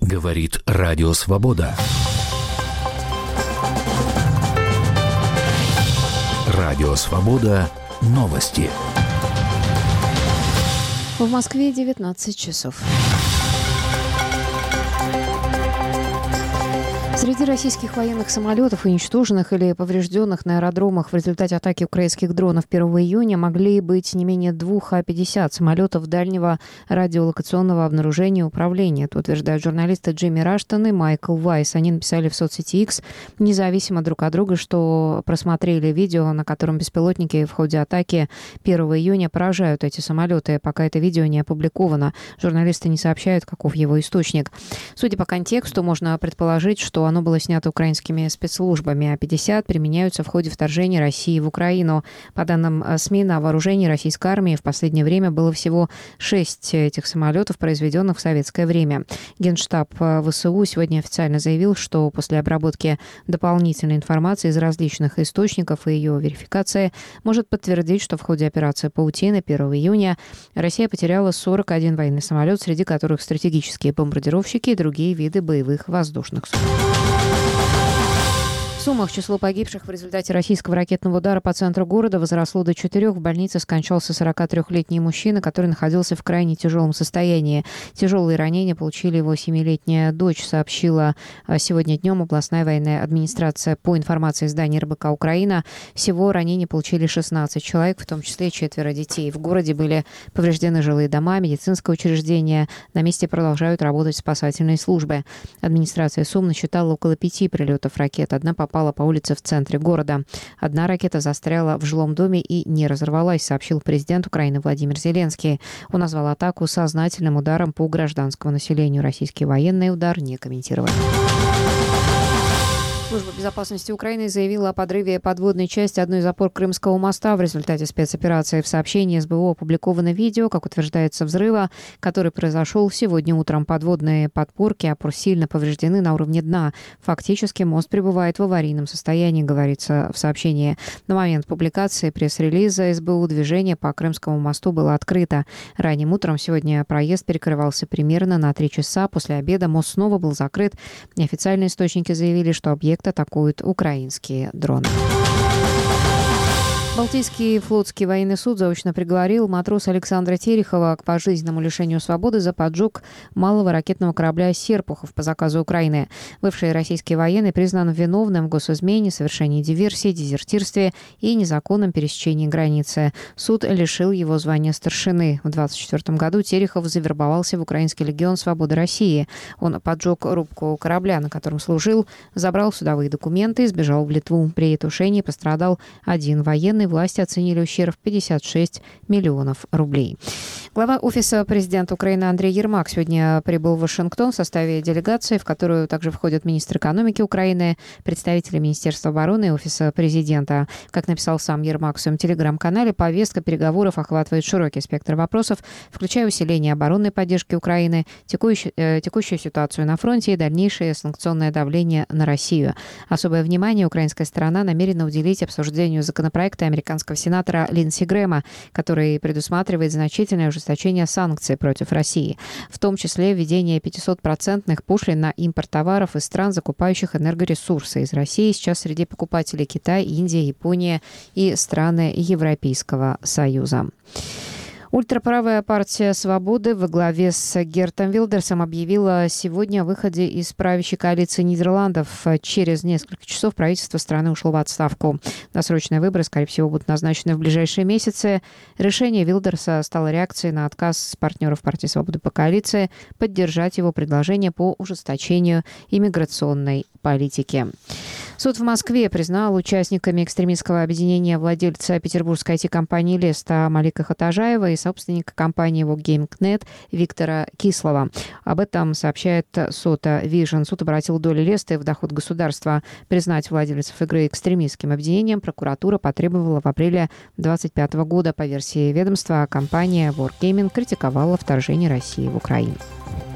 Говорит Радио Свобода. Радио Свобода. Новости. В Москве 19 часов. Среди российских военных самолетов, уничтоженных или поврежденных на аэродромах в результате атаки украинских дронов 1 июня, могли быть не менее 2 А-50 самолетов дальнего радиолокационного обнаружения и управления. Это утверждают журналисты Джимми Раштон и Майкл Вайс. Они написали в соцсети X, независимо друг от друга, что просмотрели видео, на котором беспилотники в ходе атаки 1 июня поражают эти самолеты. Пока это видео не опубликовано, журналисты не сообщают, каков его источник. Судя по контексту, можно предположить, что оно было снято украинскими спецслужбами. А-50 применяются в ходе вторжения России в Украину. По данным СМИ, на вооружении российской армии в последнее время было всего 6 этих самолетов, произведенных в советское время. Генштаб ВСУ сегодня официально заявил, что после обработки дополнительной информации из различных источников и ее верификации может подтвердить, что в ходе операции «Паутина» 1 июня Россия потеряла 41 военный самолет, среди которых стратегические бомбардировщики и другие виды боевых воздушных судов. В Сумах число погибших в результате российского ракетного удара по центру города возросло до 4. В больнице скончался 43-летний мужчина, который находился в крайне тяжелом состоянии. Тяжелые ранения получили его 7-летняя дочь, сообщила сегодня днем областная военная администрация. По информации издания РБК «Украина», всего ранения получили 16 человек, в том числе 4 детей. В городе были повреждены жилые дома, медицинское учреждение. На месте продолжают работать спасательные службы. Администрация Сум насчитала около 5 прилетов ракет. Одна попала по улице в центре города. Одна ракета застряла в жилом доме и не разорвалась, сообщил президент Украины Владимир Зеленский. Он назвал атаку сознательным ударом по гражданскому населению. Российские военные удар не комментировали. Служба безопасности Украины заявила о подрыве подводной части одной из опор Крымского моста в результате спецоперации. В сообщении СБУ опубликовано видео, как утверждается, взрыва, который произошел сегодня утром. Подводные подпорки опор сильно повреждены на уровне дна. Фактически мост пребывает в аварийном состоянии, говорится в сообщении. На момент публикации пресс-релиза СБУ движение по Крымскому мосту было открыто. Ранним утром сегодня проезд перекрывался примерно на 3 часа. После обеда мост снова был закрыт. Неофициальные источники заявили, что объект атакуют украинские дроны. Балтийский флотский военный суд заочно приговорил матроса Александра Терехова к пожизненному лишению свободы за поджог малого ракетного корабля «Серпухов» по заказу Украины. Бывший российский военный признан виновным в госизмене, совершении диверсии, дезертирстве и незаконном пересечении границы. Суд лишил его звания старшины. В 1924 году Терехов завербовался в Украинский легион свободы России. Он поджег рубку корабля, на котором служил, забрал судовые документы и сбежал в Литву. При тушении пострадал один военный. Власти оценили ущерб в 56 миллионов рублей. Глава Офиса президента Украины Андрей Ермак сегодня прибыл в Вашингтон в составе делегации, в которую также входят министр экономики Украины, представители Министерства обороны и Офиса президента. Как написал сам Ермак в своем телеграм-канале, повестка переговоров охватывает широкий спектр вопросов, включая усиление оборонной поддержки Украины, текущую ситуацию на фронте и дальнейшее санкционное давление на Россию. Особое внимание украинская сторона намерена уделить обсуждению законопроекта американского сенатора Линдси Грэма, который предусматривает значительное ужесточение санкций против России, в том числе введение 500% пошлин на импорт товаров из стран, закупающих энергоресурсы из России. Сейчас среди покупателей Китай, Индия, Япония и страны Европейского Союза. Ультраправая партия «Свободы» во главе с Гертом Вилдерсом объявила сегодня о выходе из правящей коалиции Нидерландов. Через несколько часов правительство страны ушло в отставку. Досрочные выборы, скорее всего, будут назначены в ближайшие месяцы. Решение Вилдерса стало реакцией на отказ партнеров партии «Свободы» по коалиции поддержать его предложение по ужесточению иммиграционной политики. Суд в Москве признал участниками экстремистского объединения владельца петербургской IT-компании «Леста» Малика Хатажаева и собственника компании «Вокгейм.нет» Виктора Кислова. Об этом сообщает Сота Вижн. Суд обратил долю «Лесты» в доход государства. Признать владельцев игры экстремистским объединением прокуратура потребовала в апреле 2025 года. По версии ведомства, компания «Wargaming» критиковала вторжение России в Украину.